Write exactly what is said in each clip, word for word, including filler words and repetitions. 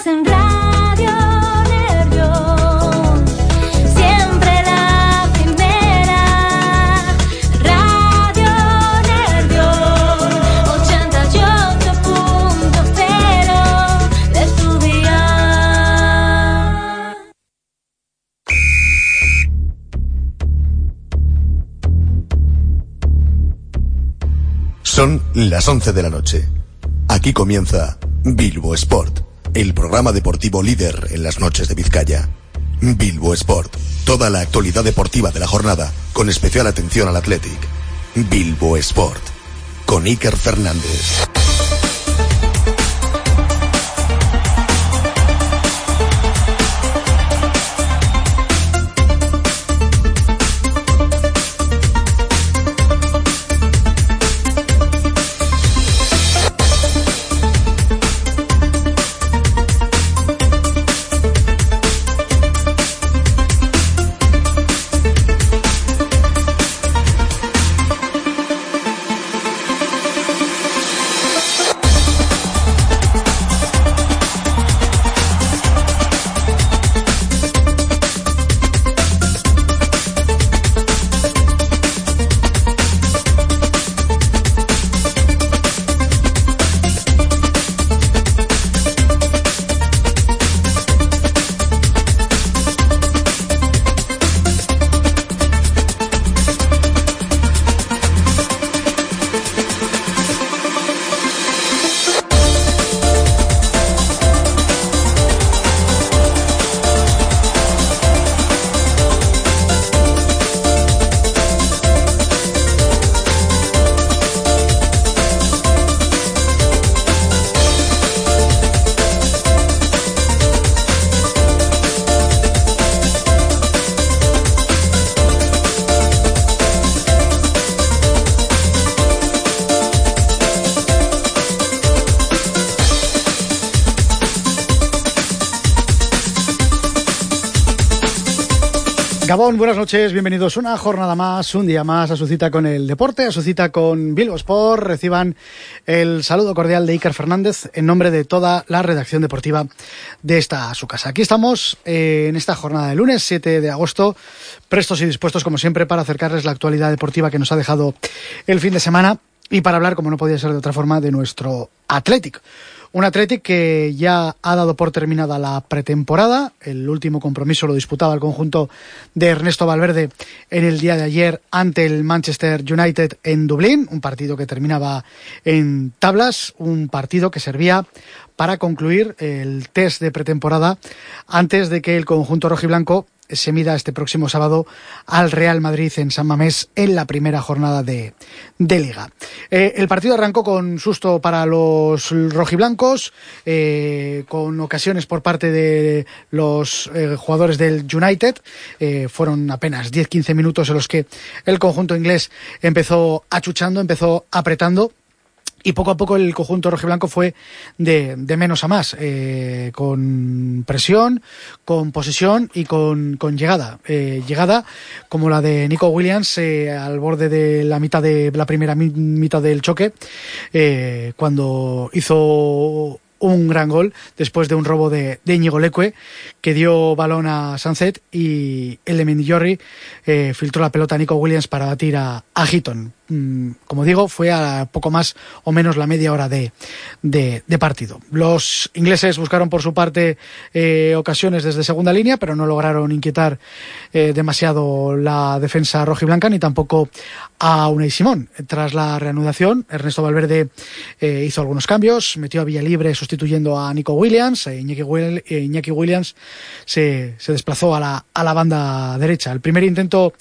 Estás en Radio Nervión, siempre la primera. Radio Nervión, ochenta y ocho punto cero de tu día. Son las once de la noche. Aquí comienza Bilbo Sport, el programa deportivo líder en las noches de Vizcaya. Bilbo Sport, toda la actualidad deportiva de la jornada, con especial atención al Athletic. Bilbo Sport, con Iker Fernández. Gabón, buenas noches, bienvenidos una jornada más, un día más a su cita con el deporte, a su cita con Bilbo Sport. Reciban el saludo cordial de Iker Fernández en nombre de toda la redacción deportiva de esta su casa. Aquí estamos eh, en esta jornada de lunes siete de agosto, prestos y dispuestos como siempre para acercarles la actualidad deportiva que nos ha dejado el fin de semana y para hablar, como no podía ser de otra forma, de nuestro Athletic. Un Athletic que ya ha dado por terminada la pretemporada. El último compromiso lo disputaba el conjunto de Ernesto Valverde en el día de ayer ante el Manchester United en Dublín. Un partido que terminaba en tablas, un partido que servía para concluir el test de pretemporada antes de que el conjunto rojiblanco se mida este próximo sábado al Real Madrid en San Mamés en la primera jornada de, de Liga. Eh, el partido arrancó con susto para los rojiblancos, eh, con ocasiones por parte de los eh, jugadores del United. Eh, fueron apenas diez a quince minutos en los que el conjunto inglés empezó achuchando, empezó apretando. Y poco a poco el conjunto rojiblanco fue de, de menos a más, eh, con presión, con posesión y con, con llegada. Eh, llegada como la de Nico Williams eh, al borde de la mitad de la primera mi, mitad del choque, eh, cuando hizo un gran gol después de un robo de, de Íñigo Leque, que dio balón a Sunset y el de Mendillorri eh, filtró la pelota a Nico Williams para batir a, a Heaton. Mm, como digo, fue a poco más o menos la media hora de, de, de partido. Los ingleses buscaron por su parte eh, ocasiones desde segunda línea, pero no lograron inquietar eh, demasiado la defensa rojiblanca ni tampoco a Unai Simón. Tras la reanudación, Ernesto Valverde eh, hizo algunos cambios, metió a Villalibre sustituyendo a Nico Williams, e Iñaki, Will, eh, Iñaki Williams se, se desplazó a la, a la banda derecha. El primer intento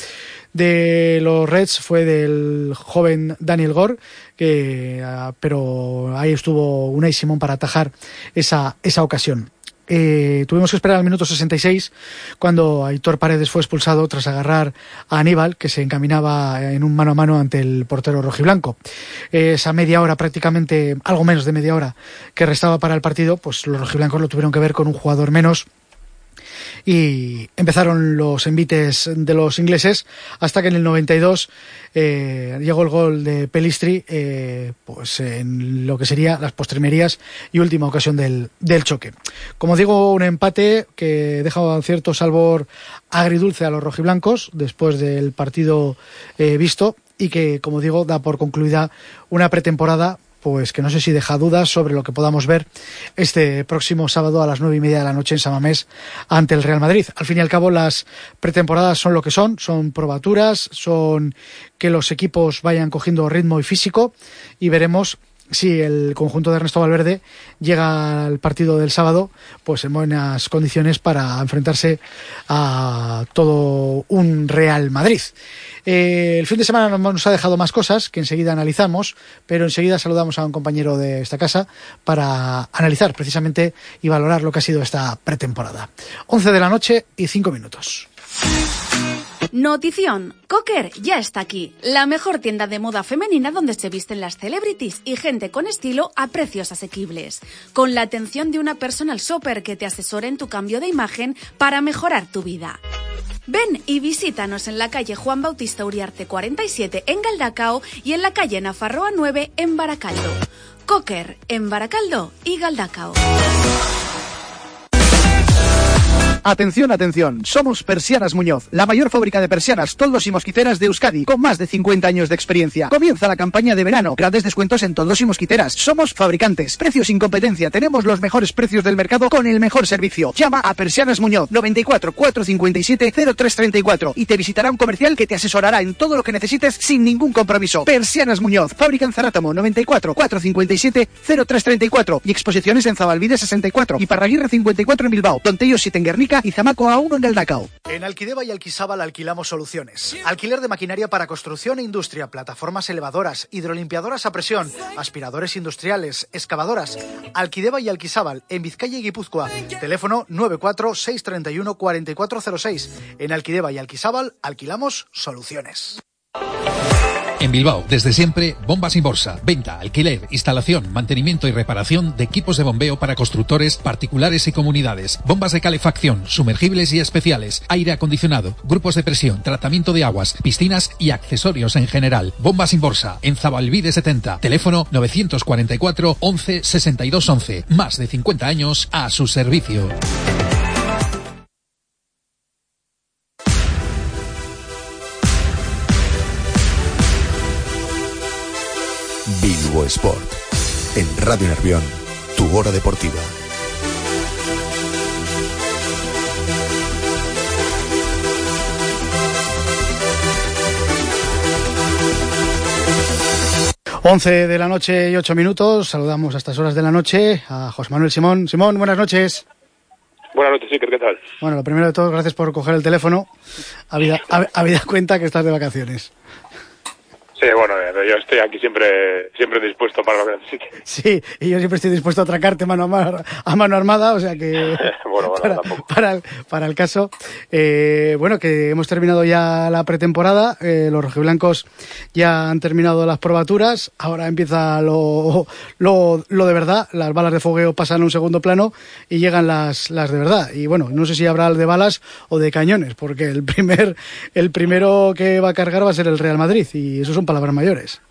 de los Reds fue del joven Daniel Gore, que, uh, pero ahí estuvo Unai Simón para atajar esa, esa ocasión. Eh, tuvimos que esperar al minuto sesenta y seis cuando Aitor Paredes fue expulsado tras agarrar a Aníbal, que se encaminaba en un mano a mano ante el portero rojiblanco. Eh, esa media hora, prácticamente algo menos de media hora que restaba para el partido, pues los rojiblancos lo tuvieron que ver con un jugador menos y empezaron los envites de los ingleses hasta que en el noventa y dos eh, llegó el gol de Pellistri, eh, pues en lo que sería las postrimerías y última ocasión del, del choque. Como digo, un empate que deja un cierto sabor agridulce a los rojiblancos después del partido eh, visto, y que, como digo, da por concluida una pretemporada pues que no sé si deja dudas sobre lo que podamos ver este próximo sábado a las nueve y media de la noche en San Mamés ante el Real Madrid. Al fin y al cabo, las pretemporadas son lo que son, son probaturas, son que los equipos vayan cogiendo ritmo y físico, y veremos si el conjunto de Ernesto Valverde llega al partido del sábado pues en buenas condiciones para enfrentarse a todo un Real Madrid. Eh, el fin de semana nos ha dejado más cosas que enseguida analizamos, pero enseguida saludamos a un compañero de esta casa para analizar precisamente y valorar lo que ha sido esta pretemporada. once de la noche y cinco minutos. Notición. Cocker ya está aquí, la mejor tienda de moda femenina donde se visten las celebrities y gente con estilo a precios asequibles, con la atención de una personal shopper que te asesora en tu cambio de imagen para mejorar tu vida. Ven y visítanos en la calle Juan Bautista Uriarte cuarenta y siete en Galdacao y en la calle Nafarroa nueve en Baracaldo. Cocker en Baracaldo y Galdacao. Atención, atención, somos Persianas Muñoz, la mayor fábrica de persianas, toldos y mosquiteras de Euskadi, con más de cincuenta años de experiencia. Comienza la campaña de verano, grandes descuentos en toldos y mosquiteras. Somos fabricantes, precios sin competencia, tenemos los mejores precios del mercado con el mejor servicio. Llama a Persianas Muñoz, noventa y cuatro, cuatrocientos cincuenta y siete, cero tres treinta y cuatro y te visitará un comercial que te asesorará en todo lo que necesites sin ningún compromiso. Persianas Muñoz, fábrica en Zarátamo, noventa y cuatro, cuatrocientos cincuenta y siete, cero tres treinta y cuatro y exposiciones en Zabalbide sesenta y cuatro y Parraguirre cincuenta y cuatro en Bilbao, Tontello siete en Guernica y Zamaco a uno en Galdacao. En Alquideva y Alquisábal alquilamos soluciones. Alquiler de maquinaria para construcción e industria, plataformas elevadoras, hidrolimpiadoras a presión, aspiradores industriales, excavadoras. Alquideva y Alquisábal, en Vizcaya y Guipúzcoa. Teléfono nueve cuatro seis tres uno cuatro cuatro cero seis. En Alquideva y Alquisábal alquilamos soluciones. En Bilbao, desde siempre, Bombas Inborsa. Venta, alquiler, instalación, mantenimiento y reparación de equipos de bombeo para constructores, particulares y comunidades. Bombas de calefacción, sumergibles y especiales, aire acondicionado, grupos de presión, tratamiento de aguas, piscinas y accesorios en general. Bombas Inborsa, en Zabalbide setenta. Teléfono novecientos cuarenta y cuatro, once, sesenta y dos once. Más de cincuenta años a su servicio. Bilbo Sport. En Radio Nervión, tu hora deportiva. once de la noche y ocho minutos. Saludamos a estas horas de la noche a José Manuel Simón. Simón, buenas noches. Buenas noches, Iker, ¿qué tal? Bueno, lo primero de todo, gracias por coger el teléfono. Habida, habida cuenta que estás de vacaciones. Sí, bueno, yo estoy aquí siempre siempre dispuesto para lo que necesite. Sí, y yo siempre estoy dispuesto a atracarte mano a, mar, a mano armada, o sea que... bueno, bueno, para, tampoco. Para el, para el caso, eh, bueno, que hemos terminado ya la pretemporada, eh, los rojiblancos ya han terminado las probaturas, ahora empieza lo, lo, lo de verdad, las balas de fogueo pasan a un segundo plano y llegan las, las de verdad. Y bueno, no sé si habrá de balas o de cañones, porque el primer el primero que va a cargar va a ser el Real Madrid, y eso son palabras mayores.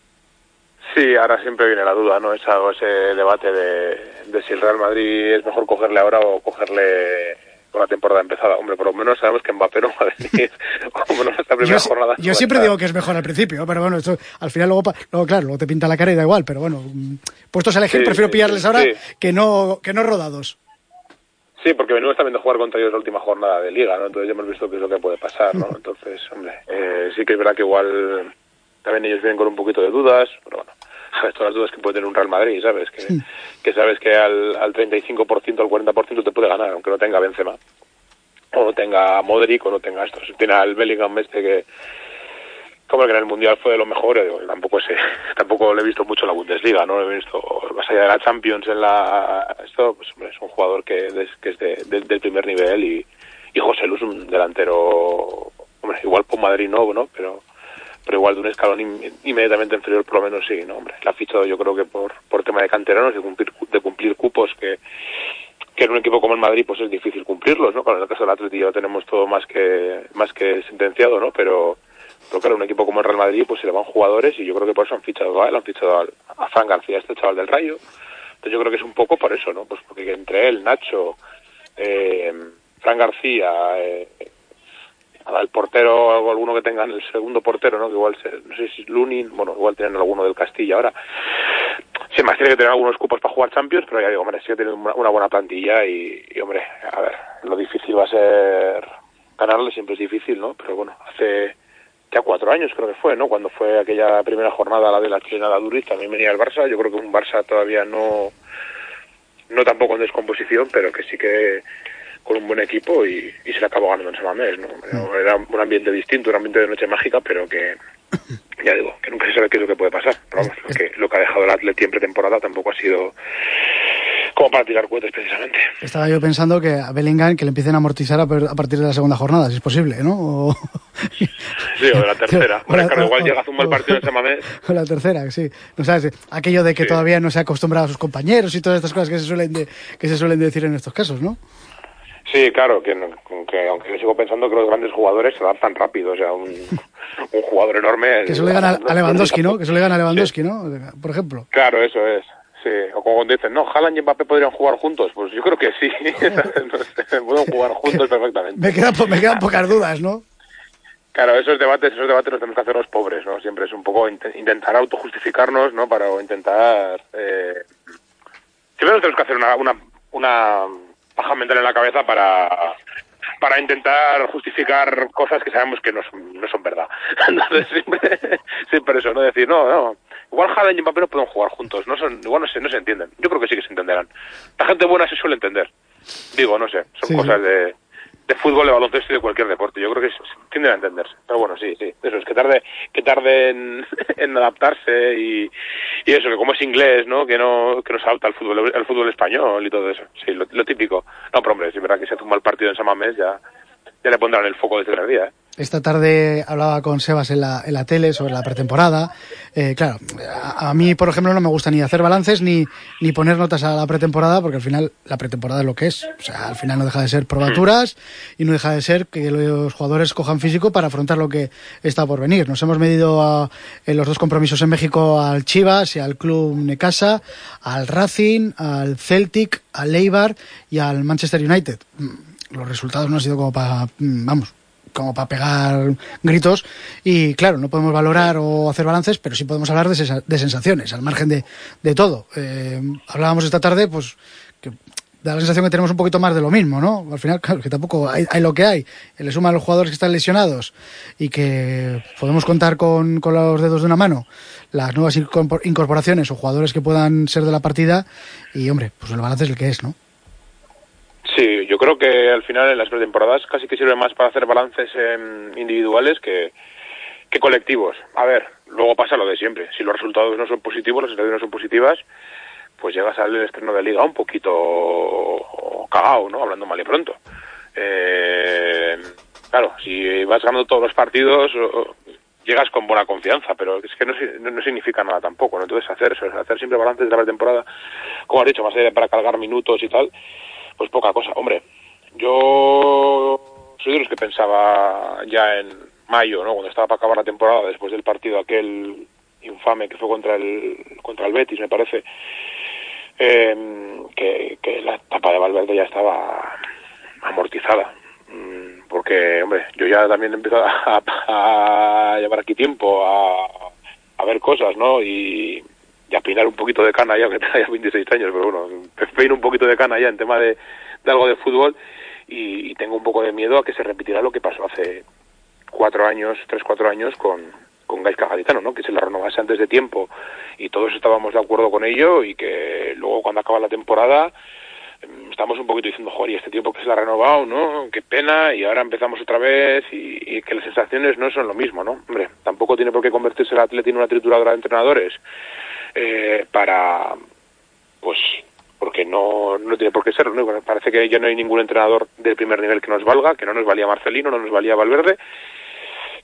Sí, ahora siempre viene la duda, ¿no? Esa, ese debate de, de si el Real Madrid es mejor cogerle ahora o cogerle con la temporada empezada. Hombre, por lo menos sabemos que Mbappé no va a venir como en esta primera yo, jornada. Yo siempre digo que es mejor al principio, pero bueno, esto al final luego, luego claro, luego te pinta la cara y da igual, pero bueno, puestos a elegir, sí, prefiero pillarles sí, ahora sí. que no que no rodados. Sí, porque venimos también de jugar contra ellos la última jornada de Liga, ¿no? Entonces ya hemos visto qué es lo que puede pasar, ¿no? Entonces, hombre, eh, sí que es verdad que igual también ellos vienen con un poquito de dudas, pero bueno, sabes todas las dudas que puede tener un Real Madrid, ¿sabes? Que, sí. que sabes que al, al treinta y cinco por ciento, al cuarenta por ciento te puede ganar, aunque no tenga Benzema, o no tenga Modric, o no tenga esto. Si tiene al Bellingham este que, como el que en el Mundial fue de lo mejor, digo, tampoco sé, tampoco le he visto mucho en la Bundesliga, ¿no? Le he visto más allá de la Champions en la... Esto, pues hombre, es un jugador que, de, que es de, de, del primer nivel y, y José Lu es un delantero, hombre, igual por Madrid no, ¿no? Pero... pero igual de un escalón in, inmediatamente inferior por lo menos sí, ¿no? Hombre, la ha fichado yo creo que por por tema de canteranos, de cumplir de cumplir cupos que que en un equipo como el Madrid pues es difícil cumplirlos, ¿no? Claro, en el caso del Atleti ya lo tenemos todo más que más que sentenciado, ¿no? Pero, pero claro, un equipo como el Real Madrid pues se le van jugadores y yo creo que por eso han fichado a él, han fichado a, a Fran García, este chaval del Rayo. Entonces yo creo que es un poco por eso, ¿no? Pues porque entre él, Nacho, eh, Fran García, eh, el portero o alguno que tengan el segundo portero, ¿no? Que igual, se, no sé si es Lunin, bueno, igual tienen alguno del Castilla ahora. Sí, más tiene que tener algunos cupos para jugar Champions, pero ya digo, hombre, sí que tiene una, una buena plantilla y, y, hombre, a ver, lo difícil va a ser ganarle, siempre es difícil, ¿no? Pero bueno, hace ya cuatro años creo que fue, ¿no? Cuando fue aquella primera jornada, la de la chilena Duriz, también venía el Barça. Yo creo que un Barça todavía no, no tampoco en descomposición, pero que sí que con un buen equipo y, y se le acabó ganando en San Mamés, ¿no? Era un ambiente distinto, un ambiente de noche mágica, pero que, ya digo, que nunca se sabe qué es lo que puede pasar. Pero vamos, que lo que ha dejado el Atleti en pretemporada tampoco ha sido como para tirar cohetes, precisamente. Estaba yo pensando que a Bellingham que le empiecen a amortizar a, a partir de la segunda jornada, si es posible, ¿no? O... Sí, o de la tercera. Bueno, claro, igual llega a un mal partido en San Mamés. O la tercera, sí. No sabes, aquello de que sí. Todavía no se ha acostumbrado a sus compañeros y todas estas cosas que se suelen de, que se suelen decir en estos casos, ¿no? Sí, claro, que, que aunque yo sigo pensando que los grandes jugadores se adaptan rápido, o sea, un, un jugador enorme... Que eso le gana a Lewandowski, ¿no? Que eso le gana a Lewandowski, sí. ¿no? Por ejemplo. Claro, eso es, sí. O como dicen, no, Haaland y Mbappé podrían jugar juntos, pues yo creo que sí, no sé, pueden jugar juntos perfectamente. Me quedan, me quedan pocas dudas, ¿no? Claro, esos debates, esos debates los tenemos que hacer los pobres, ¿no? Siempre es un poco int- intentar autojustificarnos, ¿no? Para intentar... Eh... Siempre nos tenemos que hacer una... una, una paja mental en la cabeza para para intentar justificar cosas que sabemos que no son, no son verdad. Entonces siempre, siempre eso, no decir, no, no, igual Haaland y Mbappé no pueden jugar juntos, no son, igual no se, no se entienden. Yo creo que sí que se entenderán. La gente buena se suele entender. Digo, no sé, son sí, cosas sí. de de fútbol, de baloncesto y de cualquier deporte. Yo creo que tienden a entenderse. Pero bueno, sí, sí. Eso es que tarde, que tarde en, en adaptarse y, y eso, que como es inglés, ¿no? Que no, que no se adapta al fútbol, al fútbol español y todo eso. Sí, lo, lo típico. No, pero hombre, si es verdad que se tumba el partido en San Mamés, ya, ya le pondrán el foco desde el día, ¿eh? Esta tarde hablaba con Sebas en la, en la tele sobre la pretemporada. Eh, claro, a, a mí, por ejemplo, no me gusta ni hacer balances ni, ni poner notas a la pretemporada, porque al final la pretemporada es lo que es. O sea, al final no deja de ser probaturas y no deja de ser que los jugadores cojan físico para afrontar lo que está por venir. Nos hemos medido a, en los dos compromisos en México al Chivas y al Club Necaxa, al Racing, al Celtic, al Eibar y al Manchester United. Los resultados no han sido como para, vamos, como para pegar gritos y claro, no podemos valorar o hacer balances, pero sí podemos hablar de, sesa- de sensaciones, al margen de, de todo. Eh, hablábamos esta tarde, pues, que da la sensación que tenemos un poquito más de lo mismo, ¿no? Al final, claro, que tampoco hay, hay lo que hay. Le suman los jugadores que están lesionados y que podemos contar con, con los dedos de una mano las nuevas incorporaciones o jugadores que puedan ser de la partida y, hombre, pues el balance es el que es, ¿no? Sí, yo creo que al final en las pretemporadas casi que sirve más para hacer balances eh, individuales que, que colectivos. A ver, luego pasa lo de siempre. Si los resultados no son positivos, las sensaciones no son positivas, pues llegas al estreno de Liga un poquito cagao, ¿no? Hablando mal y pronto. Eh, claro, si vas ganando todos los partidos, llegas con buena confianza, pero es que no, no, no significa nada tampoco, ¿no? Entonces hacer eso, hacer siempre balances de la pretemporada, como has dicho, más allá de para cargar minutos y tal, pues poca cosa. Hombre, yo soy de los que pensaba ya en mayo, ¿no? Cuando estaba para acabar la temporada, después del partido aquel infame que fue contra el contra el Betis, me parece, eh, que, que la etapa de Valverde ya estaba amortizada. Porque, hombre, yo ya también he empezado a, a, a llevar aquí tiempo, a, a ver cosas, ¿no? Y... y a peinar un poquito de cana ya, que tenga ya veintiséis años, pero bueno, peino un poquito de cana ya en tema de, de algo de fútbol y, y tengo un poco de miedo a que se repetirá lo que pasó hace cuatro años, tres, cuatro años con, con Gaizka Garitano, ¿no? Que se la renovase antes de tiempo y todos estábamos de acuerdo con ello y que luego cuando acaba la temporada estamos un poquito diciendo, joder, ¿y este tiempo que se la ha renovado, no? Qué pena, y ahora empezamos otra vez y, y que las sensaciones no son lo mismo, ¿no? Hombre, tampoco tiene por qué convertirse el Atleti en una trituradora de entrenadores eh, para, pues, porque no, no tiene por qué serlo, ¿no? Parece que ya no hay ningún entrenador del primer nivel que nos valga, que no nos valía Marcelino, no nos valía Valverde,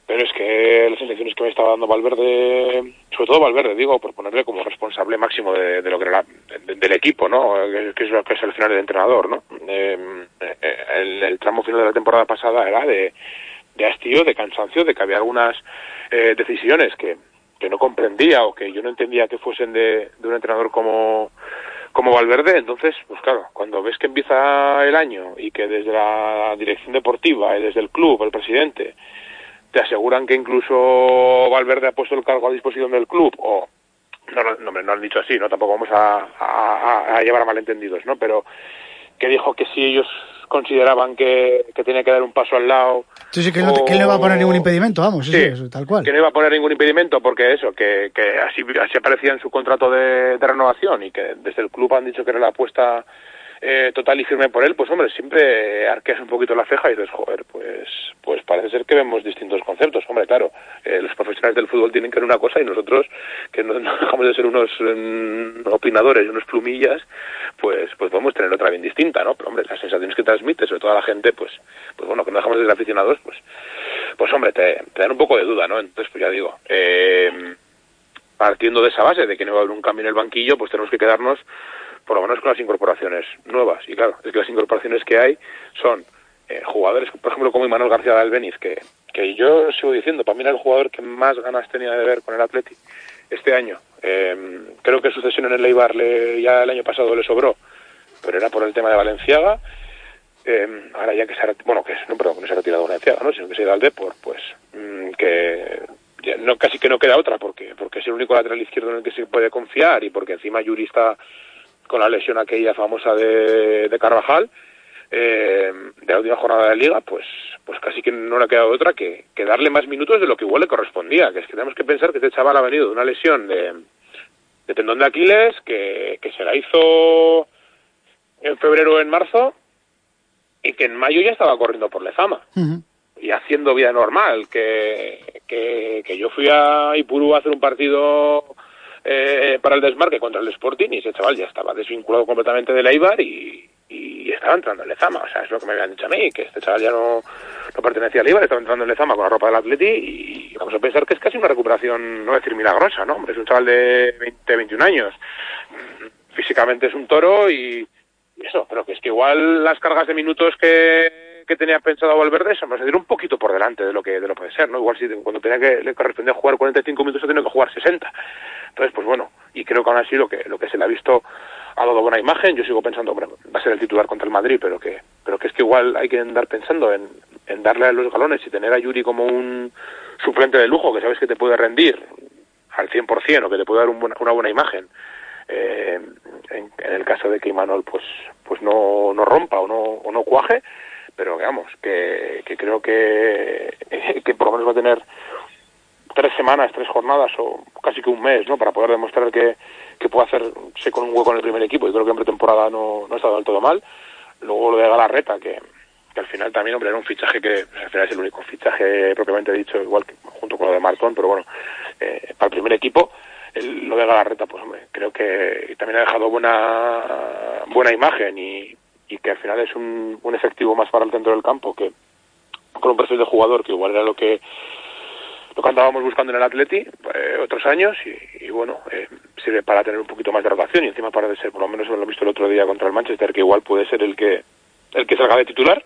pero es que las sensaciones que me estaba dando Valverde, sobre todo Valverde, digo, por ponerle como responsable máximo de, de lo que era la, de, del equipo, ¿no? Que, que es lo que es al final el entrenador, ¿no? Eh, el, el tramo final de la temporada pasada era de, de hastío, de cansancio, de que había algunas eh, decisiones que, que no comprendía o que yo no entendía que fuesen de, de un entrenador como como Valverde. Entonces, pues claro, cuando ves que empieza el año y que desde la dirección deportiva y desde el club, el presidente, te aseguran que incluso Valverde ha puesto el cargo a disposición del club, o no, no, no, no han dicho así, no, tampoco vamos a, a, a llevar a malentendidos, ¿no? Pero que dijo que si ellos consideraban que, que tenía que dar un paso al lado. Sí, sí, que, no, que él no iba a poner ningún impedimento, vamos, sí, sí, eso, tal cual. Que no iba a poner ningún impedimento porque eso, que, que así, así aparecía en su contrato de, de renovación, y que desde el club han dicho que era la apuesta eh, total y firme por él. Pues hombre, siempre arqueas un poquito la ceja y dices, joder, pues pues parece ser que vemos distintos conceptos. Hombre, claro, eh, los profesionales del fútbol tienen que ver una cosa y nosotros, que no, no dejamos de ser unos um, opinadores y unos plumillas, pues pues podemos tener otra bien distinta, ¿no? Pero hombre, las sensaciones que transmite, sobre todo a la gente, pues pues bueno, que no dejamos de ser aficionados, pues pues hombre, te, te dan un poco de duda, ¿no? Entonces, pues ya digo, eh, partiendo de esa base de que no va a haber un cambio en el banquillo, pues tenemos que quedarnos por lo menos con las incorporaciones nuevas. Y claro, es que las incorporaciones que hay son eh, jugadores, por ejemplo, como Imanol García de Albeniz, que, que yo sigo diciendo, para mí era el jugador que más ganas tenía de ver con el Atleti este año. Eh, creo que su cesión en el Eibar le, ya el año pasado le sobró, pero era por el tema de Valenciaga. Eh, ahora ya que se ha, bueno, que no, perdón, que no se ha retirado Valenciaga, ¿no? Sino que se ha ido al Depor, pues mmm, que ya no, casi que no queda otra, porque porque es el único lateral izquierdo en el que se puede confiar, y porque encima Yuri está con la lesión aquella famosa de, de Carvajal, eh, de la última jornada de Liga, pues pues casi que no le ha quedado otra que, que darle más minutos de lo que igual le correspondía. Que es que tenemos que pensar que este chaval ha venido de una lesión de, de tendón de Aquiles, que, que se la hizo en febrero o en marzo, y que en mayo ya estaba corriendo por Lezama. Uh-huh. Y haciendo vida normal, que, que, que yo fui a Ipurú a hacer un partido Eh, para el desmarque contra el Sporting, y ese chaval ya estaba desvinculado completamente del Eibar y, y estaba entrando en Lezama. O sea, es lo que me habían dicho a mí, que este chaval ya no, no pertenecía al Eibar, estaba entrando en Lezama con la ropa del Atleti, y vamos a pensar que es casi una recuperación, no decir milagrosa, ¿no? Hombre, es un chaval de veinte, veintiún años, físicamente es un toro y, y eso, pero que es que igual las cargas de minutos que, que tenía pensado Valverde se nos dieron un poquito por delante de lo que de lo puede ser, ¿no? Igual si cuando tenía que le correspondía jugar cuarenta y cinco minutos, ha tenido que jugar sesenta. Entonces, pues bueno, y creo que aún así lo que lo que se le ha visto ha dado buena imagen. Yo sigo pensando, hombre, va a ser el titular contra el Madrid, pero que pero que es que igual hay que andar pensando en, en darle a los galones y tener a Yuri como un suplente de lujo, que sabes que te puede rendir al cien por ciento o que te puede dar un buen, una buena imagen. Eh, en, en el caso de que Imanol pues pues no, no rompa o no o no cuaje, pero digamos que, que creo que, que por lo menos va a tener tres semanas, tres jornadas o casi que un mes, ¿no? Para poder demostrar que, que puede hacerse con un hueco en el primer equipo. Y creo que en pretemporada no, no ha estado del todo mal. Luego lo de Galarreta, que, que al final también, hombre, era un fichaje que al final es el único fichaje propiamente dicho, igual que junto con lo de Martón, pero bueno, eh, para el primer equipo, el, lo de Galarreta, pues hombre, creo que también ha dejado buena buena imagen y, y que al final es un, un efectivo más para el centro del campo, que con un perfil de jugador que igual era lo que lo que andábamos buscando en el Atleti eh, otros años, y, y bueno, eh, sirve para tener un poquito más de rotación, y encima para de ser, por lo menos lo he visto el otro día contra el Manchester, que igual puede ser el que el que salga de titular.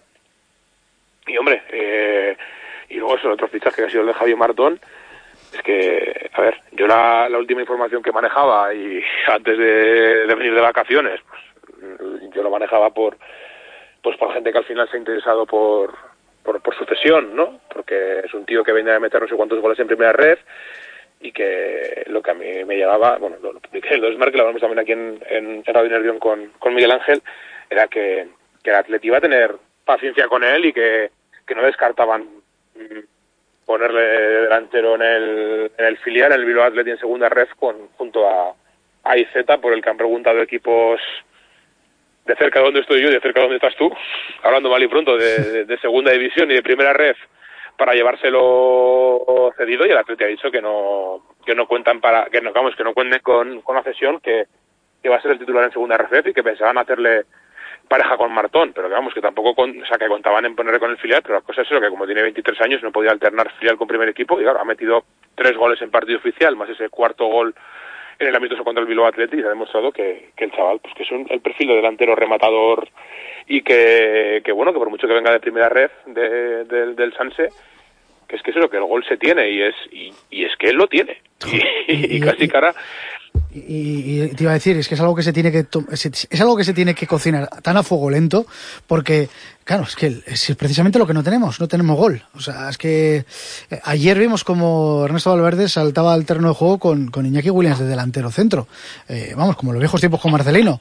Y hombre, eh, y luego eso, el otro fichaje que ha sido el de Javier Martón. Es que, a ver, yo la, la última información que manejaba y antes de, de venir de vacaciones, pues yo lo manejaba por pues por gente que al final se ha interesado por por, por su cesión, ¿no? Porque es un tío que venía a meter no sé cuántos goles en primera red, y que lo que a mí me llegaba, bueno, lo, lo publiqué en el Desmarque, lo hablamos también aquí en, en, en Radio Nervión con, con Miguel Ángel, era que, que el Atleti iba a tener paciencia con él y que, que no descartaban ponerle delantero en el, en el filial, en el Bilbao Athletic en segunda red, con, junto a, a I Z, por el que han preguntado equipos de cerca de donde estoy yo y de cerca de donde estás tú, hablando mal y pronto de, de, de segunda división y de primera red, para llevárselo cedido, y el Atleti ha dicho que no que no cuentan para que no vamos que no cuenten con, con la cesión, que, que va a ser el titular en segunda red, y que pensaban hacerle pareja con Martón, pero que vamos, que tampoco con, o sea, que contaban en ponerle con el filial, pero la cosa es eso, que como tiene veintitrés años no podía alternar filial con primer equipo, y claro, ha metido tres goles en partido oficial, más ese cuarto gol en el amistoso contra el Bilbao Athletic, y ha demostrado que, que el chaval, pues que es un, el perfil de delantero rematador, y que, que bueno, que por mucho que venga de primera ref de, de, del Sanse, que es que eso es lo que el gol se tiene, y es y, y es que él lo tiene, y, y, y casi cara... Y, y te iba a decir, es que es algo que se tiene que es algo que se tiene que cocinar tan a fuego lento, porque claro, es que es precisamente lo que no tenemos, no tenemos gol. O sea, es que eh, ayer vimos como Ernesto Valverde saltaba al terreno de juego con, con Iñaki Williams de delantero centro, eh, vamos, como los viejos tiempos con Marcelino.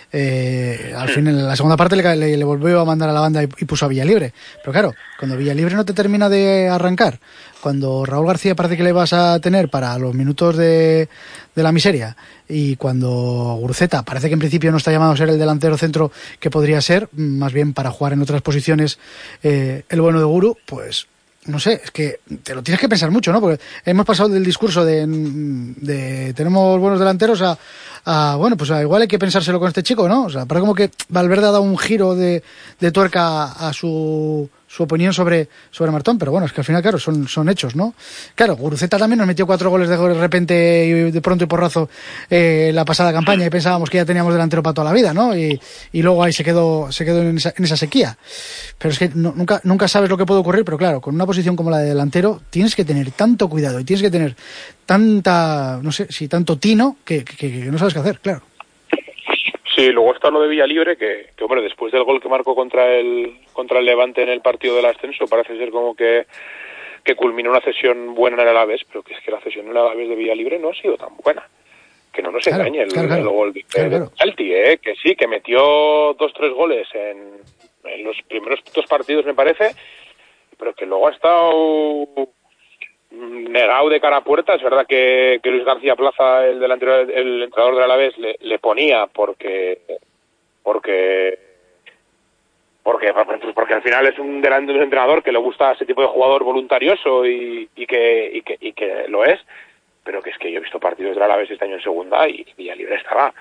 Eh, al fin en la segunda parte le, le, le volvió a mandar a la banda y, y puso a Villalibre, pero claro, cuando Villalibre no te termina de arrancar, cuando Raúl García parece que le vas a tener para los minutos de, de la miseria, y cuando Guruceta parece que en principio no está llamado a ser el delantero centro que podría ser, más bien para jugar en otras posiciones, eh, el bueno de Guru, pues no sé, es que te lo tienes que pensar mucho, ¿no? Porque hemos pasado del discurso de, de tenemos buenos delanteros a, a bueno, pues a, igual hay que pensárselo con este chico, ¿no? O sea, parece como que Valverde ha dado un giro de, de tuerca a, a su su opinión sobre, sobre Martón, pero bueno, es que al final, claro, son, son hechos, ¿no? Claro, Guruceta también nos metió cuatro goles de, de repente y de pronto y porrazo eh, la pasada campaña, y pensábamos que ya teníamos delantero para toda la vida, ¿no? Y, y luego ahí se quedó se quedó en esa, en esa sequía. Pero es que no, nunca, nunca sabes lo que puede ocurrir, pero claro, con una posición como la de delantero tienes que tener tanto cuidado y tienes que tener tanta, no sé, si tanto tino que, que, que no sabes qué hacer, claro. Sí, luego está lo de Villalibre, que, que hombre, después del gol que marcó contra el contra el Levante en el partido del ascenso, parece ser como que, que culminó una cesión buena en el Alavés, pero que es que la cesión en el Alavés de Villalibre no ha sido tan buena. Que no nos claro, engañe el, claro, claro. el gol de claro, claro. Alti, eh, que sí, que metió dos, tres goles en, en los primeros dos partidos, me parece, pero que luego ha estado negado de cara a puerta. Es verdad que, que Luis García Plaza, el delantero, el entrenador del Alavés, le, le ponía porque porque porque porque al final es un delantero, un entrenador que le gusta ese tipo de jugador voluntarioso y, y que y que y que lo es, pero que es que yo he visto partidos del Alavés este año en segunda y Villalibre estaba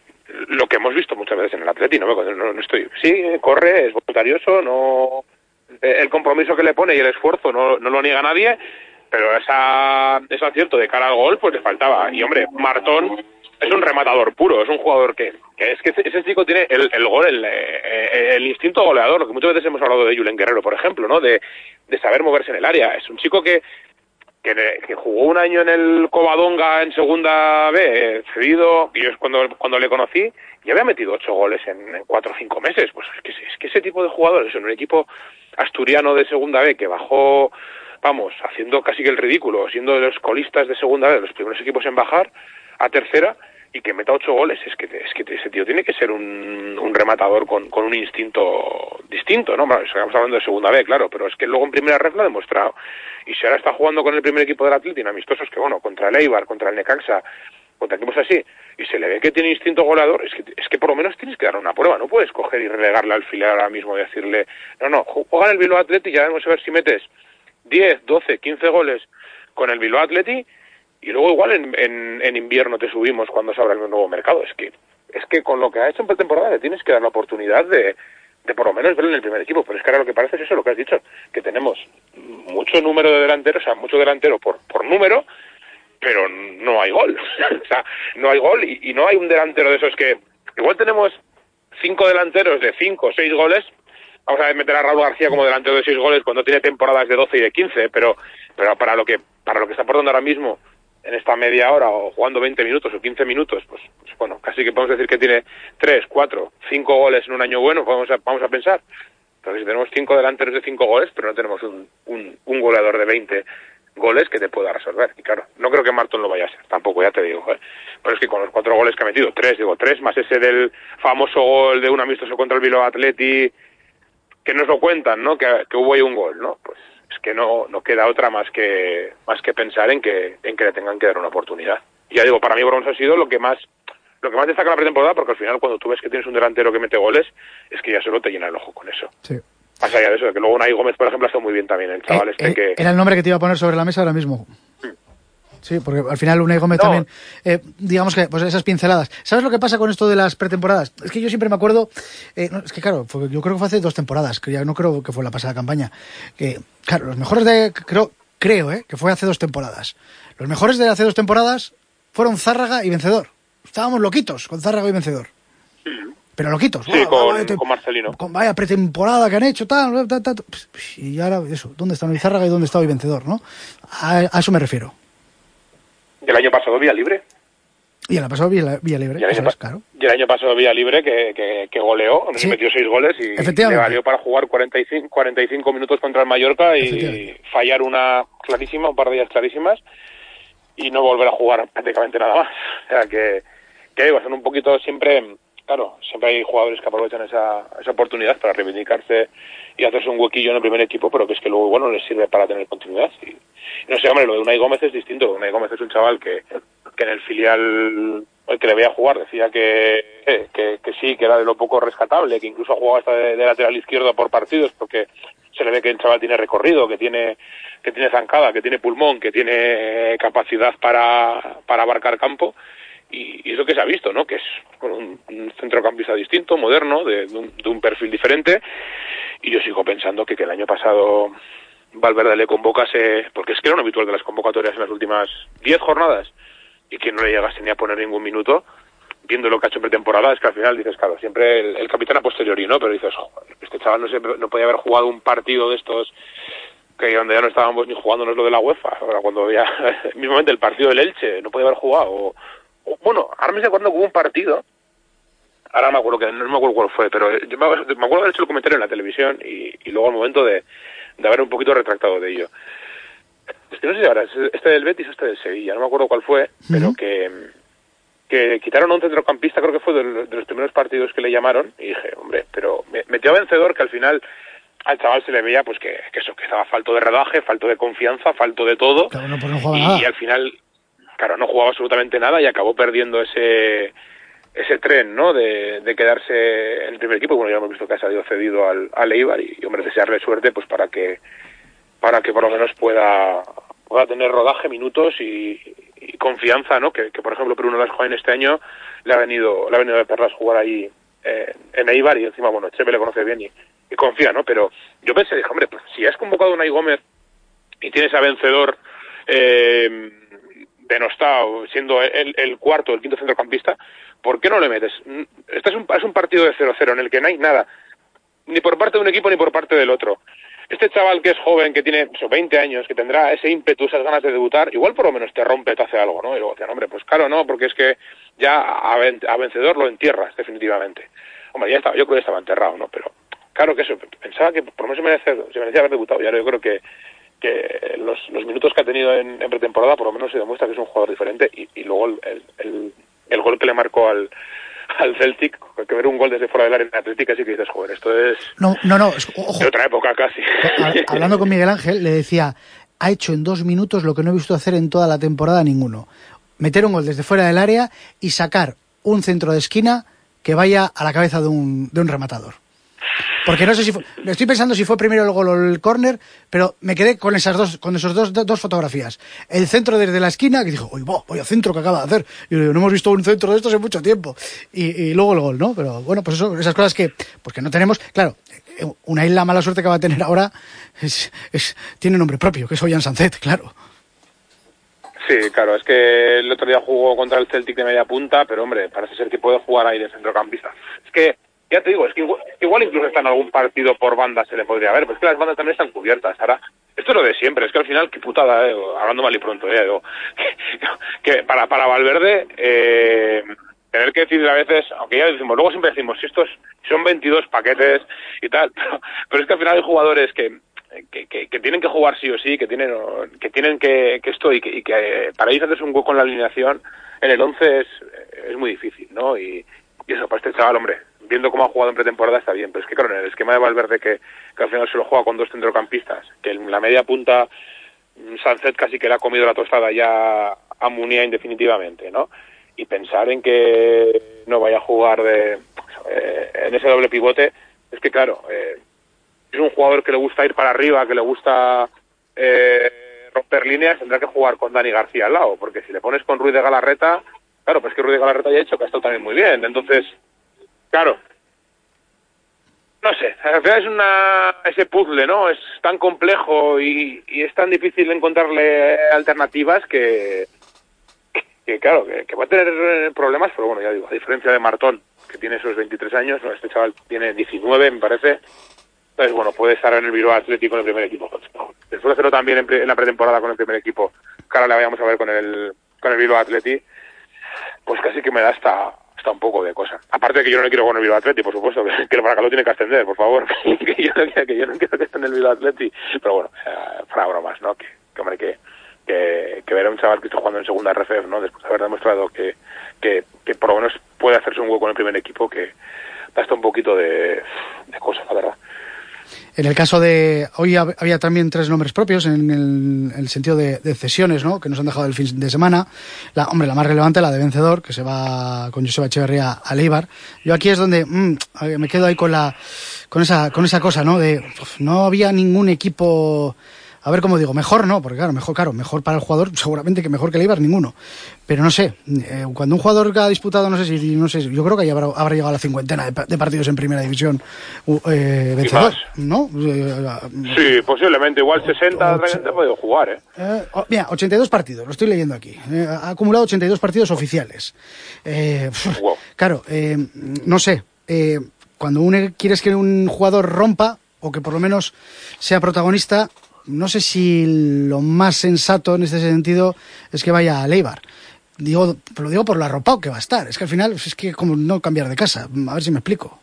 lo que hemos visto muchas veces en el Atleti, no, no, no estoy, sí, corre, es voluntarioso, no, el compromiso que le pone y el esfuerzo no, no lo niega nadie, pero esa, ese acierto de cara al gol pues le faltaba. Y hombre, Martón es un rematador puro, es un jugador que, que es que ese chico tiene el, el gol, el, el instinto goleador, lo que muchas veces hemos hablado de Julen Guerrero, por ejemplo, ¿no? De, de saber moverse en el área. Es un chico que, que, que jugó un año en el Covadonga en segunda B, cedido, y yo cuando, cuando le conocí, ya había metido ocho goles en, en cuatro o cinco meses. Pues es que, es que ese tipo de jugadores en un equipo asturiano de segunda B que bajó, vamos, haciendo casi que el ridículo, siendo de los colistas de segunda vez, los primeros equipos en bajar a tercera, y que meta ocho goles, es que es que ese tío tiene que ser un, un rematador con, con un instinto distinto, ¿no? Bueno, estamos hablando de segunda B, claro, pero es que luego en primera red lo ha demostrado. Y si ahora está jugando con el primer equipo del Athletic, amistosos, que bueno, contra el Eibar, contra el Necaxa, contra equipos así, y se le ve que tiene instinto goleador, es que es que por lo menos tienes que dar una prueba, no puedes coger y relegarle al filial ahora mismo y decirle, no, no, juega en el Bilbao Athletic y ya vamos a ver si metes diez, doce, quince goles con el Bilbao Athletic y luego igual en, en, en invierno te subimos cuando se abra el nuevo mercado. Es que es que con lo que ha hecho en pretemporada le tienes que dar la oportunidad de, de por lo menos verlo en el primer equipo, pero es que ahora lo que parece es eso, lo que has dicho, que tenemos mucho número de delanteros, o sea, mucho delantero por, por número, pero no hay gol. O sea, no hay gol y, y no hay un delantero de esos que... Igual tenemos cinco delanteros de cinco o seis goles. Vamos a meter a Raúl García como delantero de seis goles cuando tiene temporadas de doce y de quince, pero pero para lo que para lo que está aportando ahora mismo en esta media hora o jugando veinte minutos o quince minutos, pues, pues bueno, casi que podemos decir que tiene tres, cuatro, cinco goles en un año bueno, vamos a, vamos a pensar. Entonces si tenemos cinco delanteros de cinco goles, pero no tenemos un, un, un goleador de veinte goles que te pueda resolver. Y claro, no creo que Martón lo vaya a ser, tampoco, ya te digo, ¿eh? Pero es que con los cuatro goles que ha metido, tres, digo, tres, más ese del famoso gol de un amistoso contra el Bilbao Athletic, que nos lo cuentan, ¿no? Que, que hubo ahí un gol, ¿no? Pues es que no no queda otra más que más que pensar en que en que le tengan que dar una oportunidad. Y ya digo, para mí Bronce ha sido lo que más lo que más destaca la pretemporada, porque al final cuando tú ves que tienes un delantero que mete goles, es que ya solo te llena el ojo con eso. Sí. Más allá de eso, de que luego Unai Gómez, por ejemplo, ha estado muy bien también, el chaval eh, este eh, que... Era el nombre que te iba a poner sobre la mesa ahora mismo. Sí, porque al final Unai Gómez no. también, eh, digamos que, pues esas pinceladas. ¿Sabes lo que pasa con esto de las pretemporadas? Es que yo siempre me acuerdo, eh, no, es que claro, fue, yo creo que fue hace dos temporadas, que ya no creo que fue la pasada campaña. Que, claro, los mejores de, creo, creo, eh, que fue hace dos temporadas. Los mejores de hace dos temporadas fueron Zárraga y Vencedor. Estábamos loquitos con Zárraga y Vencedor. Pero loquitos. Sí, wow, con, vaya, te, con Marcelino. Con vaya pretemporada que han hecho, tal, tal, tal. Y ahora, eso, ¿dónde está hoy Zárraga y dónde está hoy Vencedor, no? A, a eso me refiero. Y el año pasado vía libre. Y el año pasado vía, vía libre, y el, eso año, es, claro. y el año pasado vía libre que, que, que goleó, Sí. metió seis goles y le valió para jugar cuarenta y cinco, cuarenta y cinco minutos contra el Mallorca y fallar una clarísima, un par de ellas clarísimas y no volver a jugar prácticamente nada más. O sea que, que digo, son un poquito siempre... Claro, siempre hay jugadores que aprovechan esa, esa oportunidad para reivindicarse y hacerse un huequillo en el primer equipo, pero que es que luego, bueno, les sirve para tener continuidad. Y, y no sé, hombre, lo de Unai Gómez es distinto. Unai Gómez es un chaval que, que en el filial, el que le veía jugar, decía que, que, que sí, que era de lo poco rescatable, que incluso ha jugado hasta de, de lateral izquierdo por partidos, porque se le ve que el chaval tiene recorrido, que tiene que tiene zancada, que tiene pulmón, que tiene capacidad para, para abarcar campo. Y, y eso que se ha visto, ¿no? Que es bueno, un, un centrocampista distinto, moderno, de, de, un, de un perfil diferente. Y yo sigo pensando que, que el año pasado Valverde le convocase, porque es que era un habitual de las convocatorias en las últimas diez jornadas, y que no le llegase ni a poner ningún minuto, viendo lo que ha hecho en pretemporada, es que al final dices, claro, siempre el, el capitán a posteriori, ¿no? Pero dices, joder, este chaval no, se, no podía haber jugado un partido de estos que donde ya no estábamos ni jugándonos lo de la UEFA, ahora cuando ya, mismamente el partido del Elche, no podía haber jugado, o, bueno, ahora me estoy acordando que hubo un partido, ahora me acuerdo que no me acuerdo cuál fue, pero yo me acuerdo de haber hecho el comentario en la televisión y, y luego al momento de, de haber un poquito retractado de ello. Es que no sé si ahora es este del Betis o este del Sevilla, no me acuerdo cuál fue, uh-huh. pero que, que quitaron a un centrocampista, creo que fue de, de los primeros partidos que le llamaron, y dije, hombre, pero me, metió a Vencedor, que al final al chaval se le veía pues que, que eso, que estaba falto de rodaje, falto de confianza, falto de todo, claro, no, pues no jugaba y, nada. y al final... Claro, no jugaba absolutamente nada y acabó perdiendo ese ese tren, ¿no? De, de quedarse en el primer equipo. Bueno, ya hemos visto que ha salido cedido al, al Eibar y, y, hombre, desearle suerte pues para que para que por lo menos pueda pueda tener rodaje, minutos y, y confianza, ¿no? Que, que, por ejemplo, Bruno Las Joven este año le ha venido le ha venido de perlas jugar ahí eh, en Eibar y encima, bueno, Chepe le conoce bien y, y confía, ¿no? Pero yo pensé, dije, hombre, pues si has convocado a Unai Gómez y tienes a Vencedor... Eh, denostado, siendo el, el cuarto, el quinto centrocampista, ¿por qué no le metes? Este es un, es un partido de cero cero en el que no hay nada, ni por parte de un equipo ni por parte del otro. Este chaval que es joven, que tiene eso, veinte años, que tendrá ese ímpetu, esas ganas de debutar, igual por lo menos te rompe, te hace algo, ¿no? Y luego te hombre, pues claro, no, porque es que ya a, a Vencedor lo entierras, definitivamente. Hombre, ya estaba, yo creo que estaba enterrado, ¿no? Pero claro que eso, pensaba que por lo menos se merecía, se merecía haber debutado, y ahora yo creo que que los, los minutos que ha tenido en, en pretemporada por lo menos se demuestra que es un jugador diferente y, y luego el, el, el, el gol que le marcó al, al Celtic, que ver un gol desde fuera del área en Atlético, así que dices, joder, esto es no, no, no, es, ojo, de otra época casi. Hablando con Miguel Ángel, le decía, ha hecho en dos minutos lo que no he visto hacer en toda la temporada ninguno. Meter un gol desde fuera del área y sacar un centro de esquina que vaya a la cabeza de un, de un rematador. Porque no sé si fue, estoy pensando si fue primero el gol o el córner, pero me quedé con esas dos, con esos dos, dos fotografías. El centro desde la esquina, que dijo, uy, boh, vaya centro que acaba de hacer. Y yo digo, no hemos visto un centro de estos en mucho tiempo. Y, y luego el gol, ¿no? Pero bueno, pues eso, esas cosas que, porque no tenemos, claro, una isla mala suerte que va a tener ahora es, es, tiene nombre propio, que es Ollán Sancet, claro. Sí, claro, es que el otro día jugó contra el Celtic de media punta, pero hombre, parece ser que puede jugar ahí de centrocampista. Es que, ya te digo, es que igual, igual incluso está en algún partido por banda se le podría ver, pero es que las bandas también están cubiertas. Ahora, esto es lo de siempre, es que al final, qué putada, eh, hablando mal y pronto, eh, digo, que, que para, para Valverde, eh, tener que decir a veces, aunque ya decimos, luego siempre decimos, si estos son veintidós paquetes y tal, pero, pero es que al final hay jugadores que, que, que, que tienen que jugar sí o sí, que tienen que tienen que, que esto y que, y que para ellos hacerse un hueco en la alineación en el once es, es muy difícil, ¿no? Y, y eso, para este chaval, hombre, viendo cómo ha jugado en pretemporada está bien, pero es que claro, en el esquema de Valverde que, que al final se lo juega con dos centrocampistas, que en la media punta Sancet casi que le ha comido la tostada ya a Muniain definitivamente, ¿no? Y pensar en que no vaya a jugar de eh, en ese doble pivote, es que claro, eh, es un jugador que le gusta ir para arriba, que le gusta eh, romper líneas tendrá que jugar con Dani García al lado, porque si le pones con Ruiz de Galarreta, claro, pues que Ruiz de Galarreta ya ha hecho que ha estado también muy bien, entonces, claro, no sé, al final es una ese puzzle, ¿no? Es tan complejo y, y es tan difícil encontrarle alternativas que, que claro, que, que va a tener problemas, pero bueno, ya digo, a diferencia de Martón, que tiene esos veintitrés años, ¿no? Este chaval tiene diecinueve, me parece. Entonces, bueno, puede estar en el Bilbao Athletic con el primer equipo. Después de hacerlo también en, pre, en la pretemporada con el primer equipo, que ahora le vayamos a ver con el con el Bilbao Athletic, pues casi que me da hasta, hasta un poco de cosa. Aparte de que yo no le quiero con el Bilbao Athletic, por supuesto, que, que el Baracaló tiene que ascender, por favor, que, yo no, que yo no quiero que esté en el Bilbao Athletic. Pero bueno, eh, para bromas, ¿no? Que, que hombre, que, que, que ver a un chaval que está jugando en segunda R F, ¿no? Después de haber demostrado que, que, que por lo menos puede hacerse un hueco en el primer equipo, que da hasta un poquito de, de cosas, la verdad. En el caso de... Hoy había también tres nombres propios en el, en el sentido de, de cesiones, ¿no? Que nos han dejado el fin de semana. La, hombre, la más relevante, la de Vencedor, que se va con Joseba Echeverría a Eibar. Yo aquí es donde mmm, me quedo ahí con la con esa con esa cosa, ¿no? De uf, no había ningún equipo... A ver cómo digo, mejor no, porque claro, mejor claro, mejor para el jugador, seguramente que mejor que el Eibar, ninguno. Pero no sé, eh, cuando un jugador que ha disputado, no sé si, no sé, yo creo que ya habrá, habrá llegado a la cincuentena de, de partidos en primera división eh, vencedor, ¿no? Sí, posiblemente, igual sesenta, treinta ha podido jugar, ¿eh? eh mira, ochenta y dos partidos, lo estoy leyendo aquí. Eh, ha acumulado ochenta y dos partidos oficiales. Eh, wow. Claro, eh, no sé, eh, cuando uno quieres que un jugador rompa, o que por lo menos sea protagonista, no sé si lo más sensato en este sentido es que vaya a Eibar. Digo, lo digo por lo arropado que va a estar. Es que al final es que como no cambiar de casa. A ver si me explico.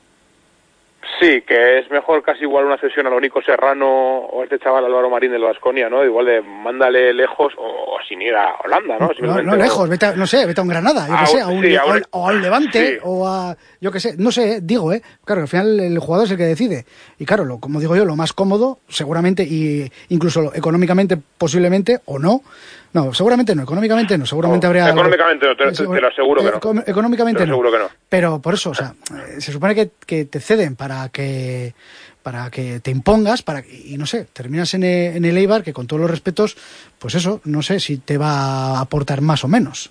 Sí, que es mejor casi igual una cesión a lo Nico Serrano o este chaval Álvaro Marín del Baskonia, ¿no? Igual de mándale lejos o, o sin ir a Holanda, ¿no? No, no lejos, vete a, no sé, vete a un Granada, yo que sé, a un, sí, a un, o a un Levante, sí. o a, yo que sé, no sé, digo, ¿eh? Claro, al final el jugador es el que decide. Y claro, lo, como digo yo, lo más cómodo, seguramente, y incluso económicamente, posiblemente, o no, no, seguramente no, económicamente no, seguramente no, habría... Económicamente algo, no, te, te, te lo aseguro eh, que no. Económicamente te lo aseguro no. que no. Pero por eso, o sea, se supone que, que te ceden para que para que te impongas, para y no sé, terminas en el, en el Eibar, que con todos los respetos, pues eso, no sé si te va a aportar más o menos.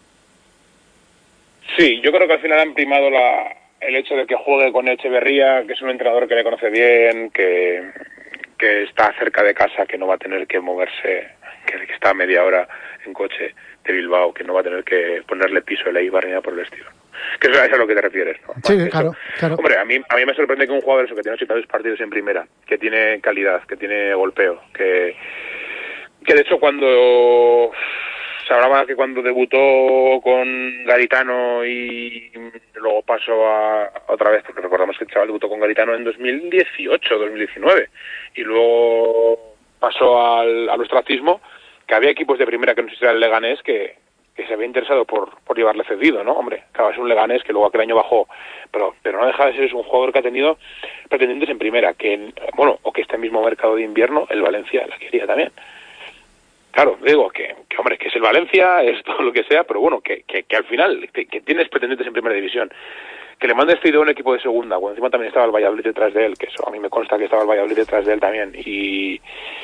Sí, yo creo que al final han primado la, el hecho de que juegue con Echeverría, que es un entrenador que le conoce bien, que, que está cerca de casa, que no va a tener que moverse, que, que está a media hora en coche de Bilbao, que no va a tener que ponerle piso el Eibar ni nada por el estilo. Que eso es a lo que te refieres, ¿no? Sí, eso, claro, claro. Hombre, a mí, a mí me sorprende que un jugador eso, que tiene ochenta y dos partidos en primera, que tiene calidad, que tiene golpeo, que, que de hecho cuando se hablaba que cuando debutó con Garitano y luego pasó a otra vez, porque recordamos que el chaval debutó con Garitano en dos mil dieciocho, dos mil diecinueve, y luego pasó al, al ostracismo, que había equipos de primera, que no sé si era el Leganés, que que se había interesado por, por llevarle cedido, ¿no? Hombre, claro, es un Leganés que luego aquel año bajó, pero pero no deja de ser, es un jugador que ha tenido pretendientes en primera, que, bueno, o que este mismo mercado de invierno, el Valencia la quería también. Claro, digo que, que hombre, que es el Valencia, es todo lo que sea, pero bueno, que, que, que al final, que, que tienes pretendientes en primera división, que le mandes cedido a un equipo de segunda, cuando encima también estaba el Valladolid detrás de él, que eso a mí me consta que estaba el Valladolid detrás de él también, y...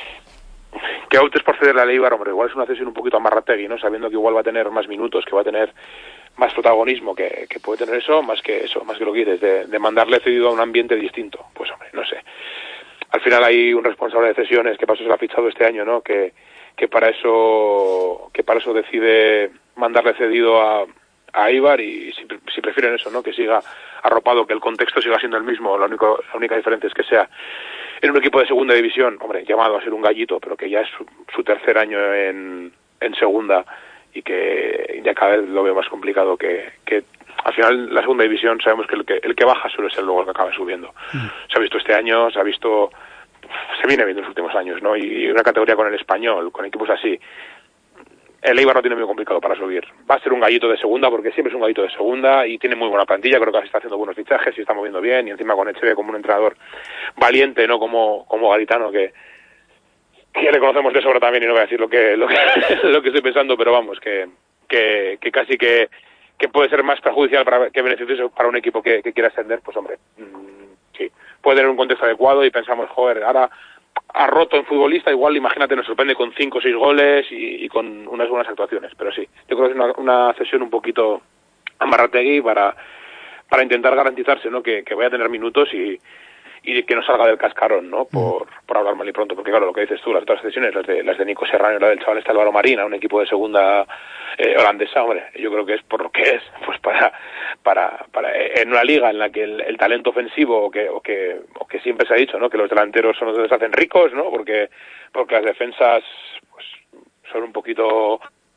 que optes por cederle a Eibar, hombre, igual es una cesión un poquito a Marrategui, ¿no? Sabiendo que igual va a tener más minutos, que va a tener más protagonismo, que, que puede tener eso, más que eso, más que lo que dices, de, de mandarle cedido a un ambiente distinto. Pues hombre, no sé. Al final hay un responsable de cesiones, que pasó se lo ha fichado este año, ¿no? Que, que para eso, que para eso decide mandarle cedido a, a Eibar, y si, si prefieren eso, ¿no? Que siga arropado, que el contexto siga siendo el mismo, la única, la única diferencia es que sea en un equipo de segunda división, hombre, llamado a ser un gallito, pero que ya es su, su tercer año en, en segunda, y que ya cada vez lo veo más complicado, que, que al final la segunda división sabemos que el que, el que baja suele ser luego el que acaba subiendo. Mm. Se ha visto este año, se ha visto, se viene viendo en los últimos años, ¿no? Y una categoría con el Español, con equipos así, el Eibar no tiene muy complicado para subir. Va a ser un gallito de segunda, porque siempre es un gallito de segunda, y tiene muy buena plantilla, creo que está haciendo buenos fichajes y está moviendo bien, y encima con Echeve como un entrenador valiente, no como, como Garitano, que, que le conocemos de sobra también, y no voy a decir lo que, lo que, lo que estoy pensando, pero vamos, que, que, que casi que, que puede ser más perjudicial para que beneficioso para un equipo que, que quiera ascender, pues hombre, mmm, sí, puede tener un contexto adecuado, y pensamos, joder, ahora ha roto en futbolista, igual imagínate nos sorprende con cinco o seis goles y, y con unas buenas actuaciones, pero sí, yo creo que es una, una cesión un poquito a Marrategui para para intentar garantizarse, ¿no? que, que vaya a tener minutos y, y que no salga del cascarón, ¿no? Por, por hablar mal y pronto, porque claro, lo que dices tú, las otras cesiones, las de, las de Nico Serrano y la del chaval este Álvaro Marina, un equipo de segunda eh, holandesa, hombre, yo creo que es por lo que es, pues para para para en una liga en la que el, el talento ofensivo, o que, o que o que siempre se ha dicho, ¿no? Que los delanteros son los que se hacen ricos, ¿no? Porque porque las defensas pues son un poquito...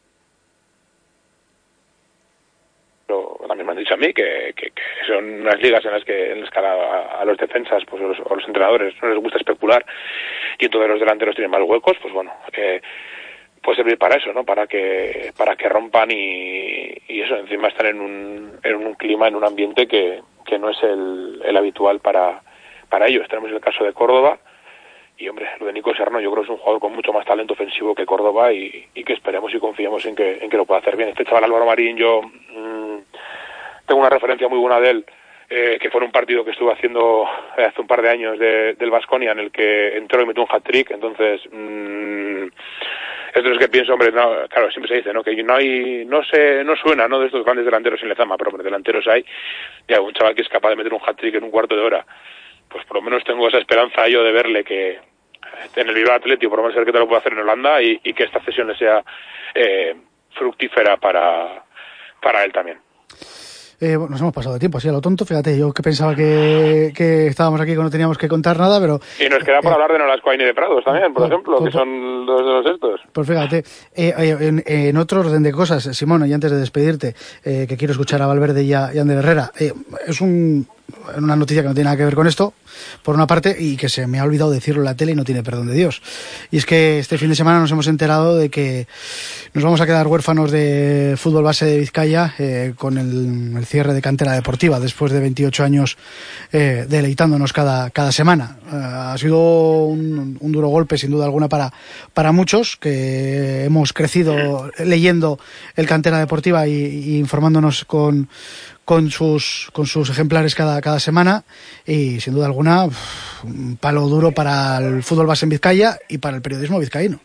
Pero también me han dicho a mí que, que, que son unas ligas en las que, en las que a, a los defensas pues a los, a los entrenadores no les gusta especular y entonces los delanteros tienen más huecos, pues bueno, eh, puede servir para eso, ¿no? Para que para que rompan y, y eso, encima están en un, en un clima, en un ambiente que, que no es el, el habitual para, para ellos. Tenemos el caso de Córdoba y, hombre, lo de Nico Serrano yo creo que es un jugador con mucho más talento ofensivo que Córdoba y, y que esperemos y confiemos en que, en que lo pueda hacer bien. Este chaval Álvaro Marín, yo mmm, tengo una referencia muy buena de él, eh, que fue en un partido que estuve haciendo eh, hace un par de años de, del Baskonia, en el que entró y metió un hat-trick, entonces mmm, es de los que pienso, hombre, no, claro, siempre se dice, ¿no? Que no hay, no se, no suena, ¿no? De estos grandes delanteros en Lezama, pero hombre, delanteros hay, y hay un chaval que es capaz de meter un hat-trick en un cuarto de hora. Pues por lo menos tengo esa esperanza yo de verle que en el Bilbao Athletic, por lo menos ver que te lo puede hacer en Holanda y, y que esta cesión le sea eh, fructífera para, para él también. Eh, bueno, nos hemos pasado de tiempo, así a lo tonto, fíjate, yo que pensaba que, que estábamos aquí que no teníamos que contar nada, pero... Y nos queda por eh, hablar de Nolasco y de Prados también, por pues, ejemplo, pues, que son dos de los estos. Pues fíjate, eh, en, en otro orden de cosas, Simón, y antes de despedirte, eh, que quiero escuchar a Valverde y a, y a Ander Herrera, eh, es un... una noticia que no tiene nada que ver con esto, por una parte, y que se me ha olvidado decirlo en la tele y no tiene perdón de Dios. Y es que este fin de semana nos hemos enterado de que nos vamos a quedar huérfanos de fútbol base de Vizcaya eh, con el, el cierre de cantera deportiva después de veintiocho años eh, deleitándonos cada, cada semana. Eh, ha sido un, un duro golpe, sin duda alguna, para, para muchos que hemos crecido leyendo el cantera deportiva y, y informándonos con con sus con sus ejemplares cada cada semana y sin duda alguna un palo duro para el fútbol base en Vizcaya y para el periodismo vizcaíno.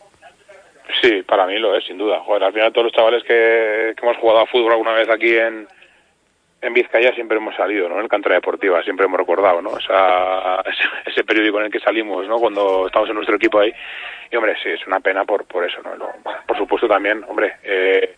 Sí, para mí lo es, sin duda. Joder, al final todos los chavales que, que hemos jugado a fútbol alguna vez aquí en en Vizcaya siempre hemos salido, ¿no? En el cantera deportiva, siempre hemos recordado, ¿no? Esa, ese, ese periódico en el que salimos, ¿no? Cuando estamos en nuestro equipo ahí. Y hombre, sí, es una pena por por eso, ¿no? Por supuesto también, hombre, eh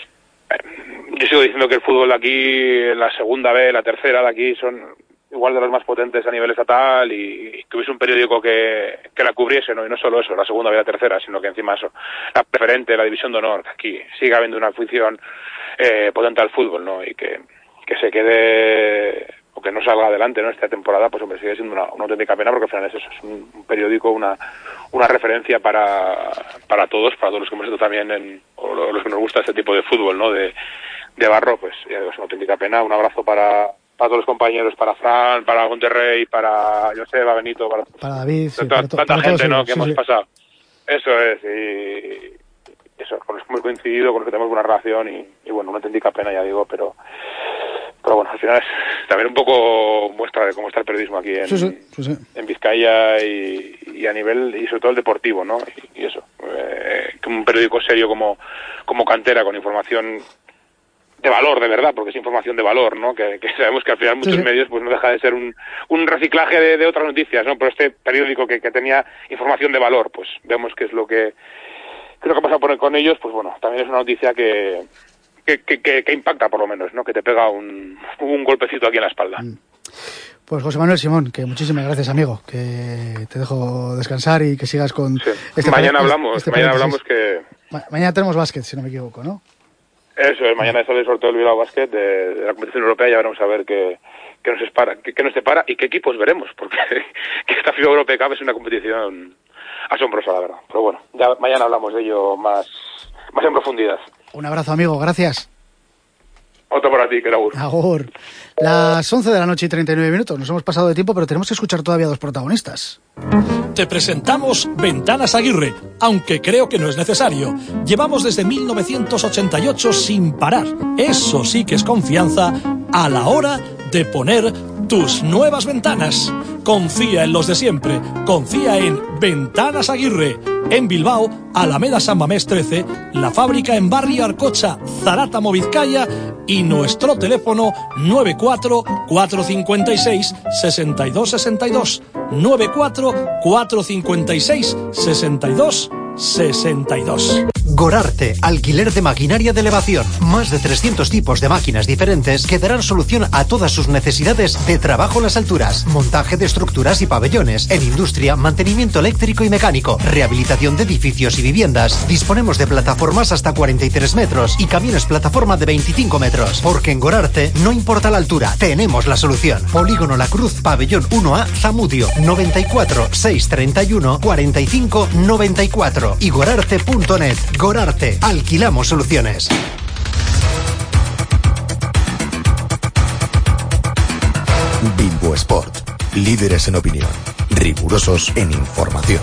yo sigo diciendo que el fútbol de aquí, la segunda B, la tercera de aquí, son igual de los más potentes a nivel estatal y, y que hubiese un periódico que, que la cubriese, ¿no? Y no solo eso, la segunda B y la tercera, sino que encima eso, la preferente, la división de honor, que aquí siga habiendo una afición eh, potente al fútbol, ¿no? Y que, que se quede o que no salga adelante, ¿no? Esta temporada, pues hombre, sigue siendo una, una auténtica pena porque al final es eso, es un, un periódico, una una referencia para para todos, para todos los que hemos estado también en, o los que nos gusta este tipo de fútbol, ¿no? De, de barro, pues ya digo, es una auténtica pena. Un abrazo para, para todos los compañeros, para Fran, para Monterrey, para Joseba, Benito, para, para David, sí, tanta, para to, tanta para gente, todos, ¿no? sí, Que sí, hemos sí. pasado. Eso es, y eso, con los que hemos coincidido, con los que tenemos buena relación y, y bueno, una auténtica pena, ya digo, pero pero bueno, al final es también un poco muestra de cómo está el periodismo aquí en, sí, sí, sí, sí. en Vizcaya y, y a nivel, y sobre todo el deportivo, ¿no? Y, y eso, eh, que un periódico serio como, como Cantera, con información de valor, de verdad, porque es información de valor, ¿no? Que, que sabemos que al final muchos sí, sí. medios pues no deja de ser un, un reciclaje de, de otras noticias, ¿no? Pero este periódico que, que tenía información de valor, pues vemos que es lo que creo que pasa por con ellos, pues bueno, también es una noticia que que, que, que, que impacta por lo menos, ¿no? Que te pega un, un golpecito aquí en la espalda. Pues José Manuel Simón, que muchísimas gracias, amigo, que te dejo descansar y que sigas con... Sí. Este mañana pare- hablamos, este mañana paréntesis. hablamos que... Ma- mañana tenemos básquet, si no me equivoco, ¿no? Eso es, mañana sale el sorteo del Bilbao Basket de, de la competición europea, ya veremos a ver qué, qué nos espera, qué, qué nos depara y qué equipos veremos, porque que esta FIBA Europe Cup es una competición asombrosa, la verdad. Pero bueno, ya mañana hablamos de ello más, más en profundidad. Un abrazo, amigo, gracias. Otro para ti, que era Agur. Agur. Las once de la noche y treinta y nueve minutos. Nos hemos pasado de tiempo, pero tenemos que escuchar todavía a dos protagonistas. Te presentamos Ventanas Aguirre, aunque creo que no es necesario. Llevamos desde mil novecientos ochenta y ocho sin parar. Eso sí que es confianza a la hora de poner tus nuevas ventanas. Confía en los de siempre. Confía en Ventanas Aguirre. En Bilbao, Alameda San Mamés trece, la fábrica en Barrio Arcocha, Zarátamo, Vizcaya, y nuestro teléfono nueve cuatro cuatro cinco seis seis dos seis dos, nueve cuatro cuatro cinco seis seis dos seis dos. Gorarte, alquiler de maquinaria de elevación. Más de trescientos tipos de máquinas diferentes que darán solución a todas sus necesidades de trabajo en las alturas. Montaje de estructuras y pabellones. En industria, mantenimiento eléctrico y mecánico. Rehabilitación de edificios y viviendas. Disponemos de plataformas hasta cuarenta y tres metros y camiones plataforma de veinticinco metros. Porque en Gorarte no importa la altura, tenemos la solución. Polígono La Cruz, pabellón uno A, Zamudio. noventa y cuatro, seiscientos treinta y uno, cuarenta y cinco, noventa y cuatro. Y gorarte punto net. Gorarte, alquilamos soluciones. Bilbo Sport, líderes en opinión, rigurosos en información.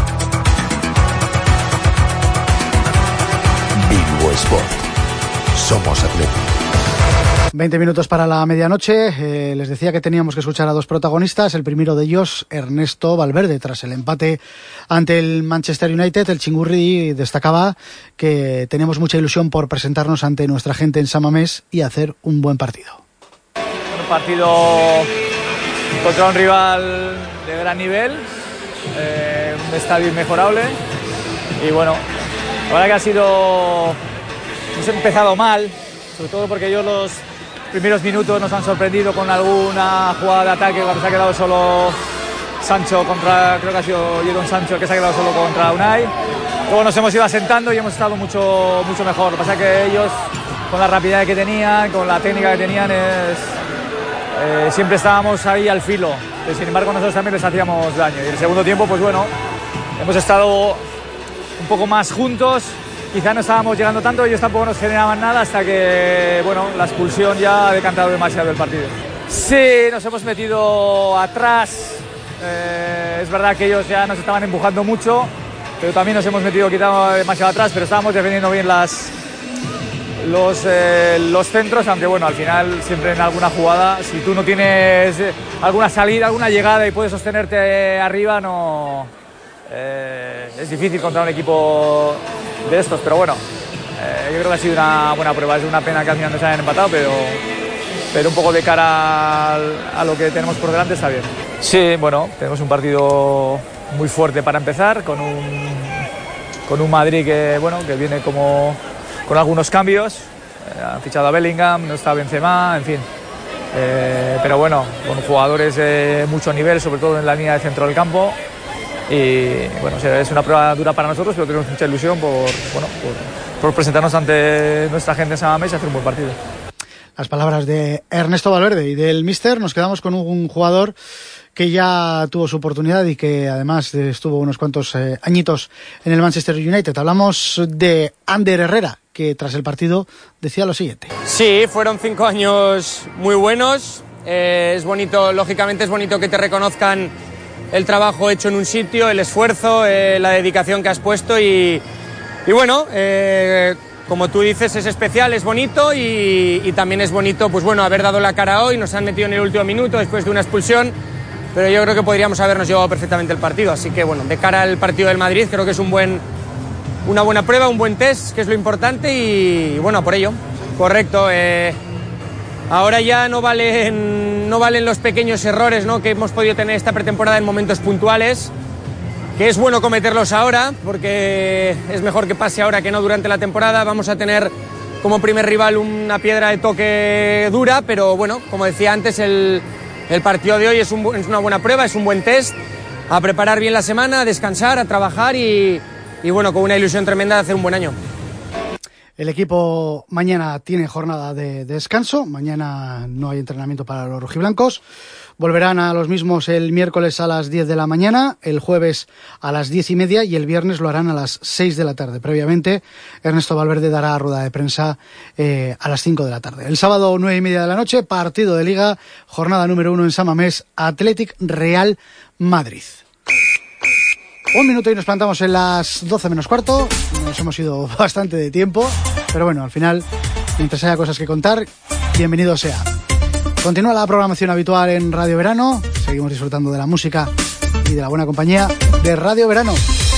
Bilbo Sport, somos atletas. veinte minutos para la medianoche. Eh, les decía que teníamos que escuchar a dos protagonistas. El primero de ellos, Ernesto Valverde, tras el empate ante el Manchester United. El Chingurri destacaba que tenemos mucha ilusión por presentarnos ante nuestra gente en San Mamés y hacer un buen partido. Un partido contra un rival de gran nivel, eh, un estadio inmejorable y bueno, la verdad que ha sido, hemos empezado mal, sobre todo porque ellos los primeros minutos nos han sorprendido con alguna jugada de ataque cuando se ha quedado solo Sancho contra, creo que ha sido Jadon Sancho, que se ha quedado solo contra Unai. Luego nos hemos ido asentando y hemos estado mucho, mucho mejor. Lo que pasa es que ellos, con la rapidez que tenían, con la técnica que tenían, es, eh, siempre estábamos ahí al filo. Pero, sin embargo, nosotros también les hacíamos daño. Y en el segundo tiempo, pues bueno, hemos estado un poco más juntos. Quizá no estábamos llegando tanto, ellos tampoco nos generaban nada hasta que, bueno, la expulsión ya ha decantado demasiado el partido. Sí, nos hemos metido atrás. Eh, es verdad que ellos ya nos estaban empujando mucho, pero también nos hemos metido quitado demasiado atrás, pero estábamos defendiendo bien las, los, eh, los centros, aunque bueno, al final siempre en alguna jugada, si tú no tienes alguna salida, alguna llegada y puedes sostenerte arriba, no eh, es difícil contra un equipo de estos, pero bueno, eh, yo creo que ha sido una buena prueba. Es una pena que al final nos hayan empatado, pero, pero un poco de cara al, a lo que tenemos por delante está bien. Sí, bueno, tenemos un partido muy fuerte para empezar, con un, con un Madrid que, bueno, que viene como con algunos cambios. Eh, han fichado a Bellingham, no está Benzema, en fin. Eh, pero bueno, con jugadores de mucho nivel, sobre todo en la línea de centro del campo. Y bueno, es una prueba dura para nosotros, pero tenemos mucha ilusión por, bueno, por, por presentarnos ante nuestra gente en San Mamés y hacer un buen partido. Las palabras de Ernesto Valverde y del míster. Nos quedamos con un jugador que ya tuvo su oportunidad y que además estuvo unos cuantos eh, añitos en el Manchester United. Hablamos de Ander Herrera, que tras el partido decía lo siguiente. Sí, fueron cinco años muy buenos. Eh, es bonito, lógicamente es bonito que te reconozcan el trabajo hecho en un sitio, el esfuerzo, eh, la dedicación que has puesto y, y bueno, eh, como tú dices, es especial, es bonito y, y también es bonito, pues bueno, haber dado la cara hoy. Nos han metido en el último minuto después de una expulsión, pero yo creo que podríamos habernos llevado perfectamente el partido. Así que bueno, de cara al partido del Madrid creo que es un buen, una buena prueba, un buen test, que es lo importante y, y bueno, por ello, correcto. Eh, ahora ya no valen, no valen los pequeños errores, ¿no?, que hemos podido tener esta pretemporada en momentos puntuales, que es bueno cometerlos ahora, porque es mejor que pase ahora que no durante la temporada. Vamos a tener como primer rival una piedra de toque dura, pero bueno, como decía antes, el, el partido de hoy es, un, es una buena prueba, es un buen test, a preparar bien la semana, a descansar, a trabajar y, y bueno, con una ilusión tremenda de hacer un buen año. El equipo mañana tiene jornada de descanso, mañana no hay entrenamiento para los rojiblancos. Volverán a los mismos el miércoles a las diez de la mañana, el jueves a las diez y media y el viernes lo harán a las seis de la tarde. Previamente, Ernesto Valverde dará rueda de prensa eh, a las cinco de la tarde. El sábado, nueve y media de la noche, partido de Liga, jornada número uno en San Mamés, Athletic Real Madrid. Un minuto y nos plantamos en las doce menos cuarto. Nos hemos ido bastante de tiempo, pero bueno, al final, mientras haya cosas que contar, bienvenido sea. Continúa la programación habitual en Radio Verano. Seguimos disfrutando de la música y de la buena compañía de Radio Verano.